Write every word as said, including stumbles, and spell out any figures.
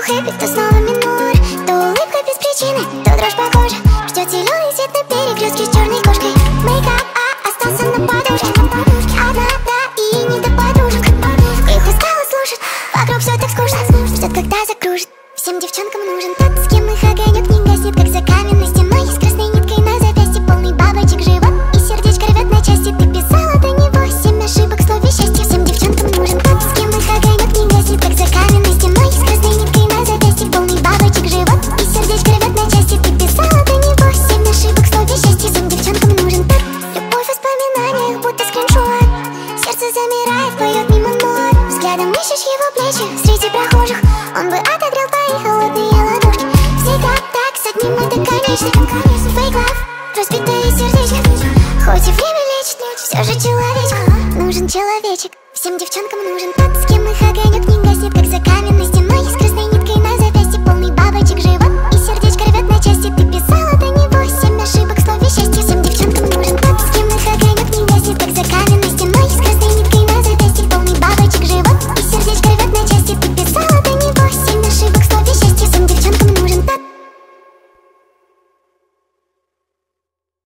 хэппи, то снова минор, то улыбка без причины, то дрожь по коже. Ждет зеленый свет на перекрестке с черной кошкой. Мейкап, а остался на подушке. Одна, да, и не до подружек. Их устала слушать, вокруг все так скучно. Ждет, когда закружит. Всем девчонкам нужен тот, с кем их огонек не гаснет, как за каменной стеной. С красной ниткой на запястье, полный бабочек живот, и сердечко рвет на части. Ты писала до него семь ошибок в слове счастье. Всем девчонкам нужен тот, с кем их огонек не гаснет, как за каменной стеной. С красной ниткой на запястье, полный бабочек живот, и сердечко рвет на части. Ты писала до него семь ошибок в слове счастье. Всем девчонкам нужен тот. Любовь в воспоминаниях, будто скриншот. Сердце замирает, поет мимо нот. Взглядом ищешь его плечи среди прохожих. Он бы отогрел твои холодные ладошки. Всегда так, с одним это конечно. Fake love, разбитое сердечко. Хоть и время лечит, все же человечек. Нужен человечек. Всем девчонкам нужен тот, с кем их огонек не гаснет, как за каменной стеной. Из красной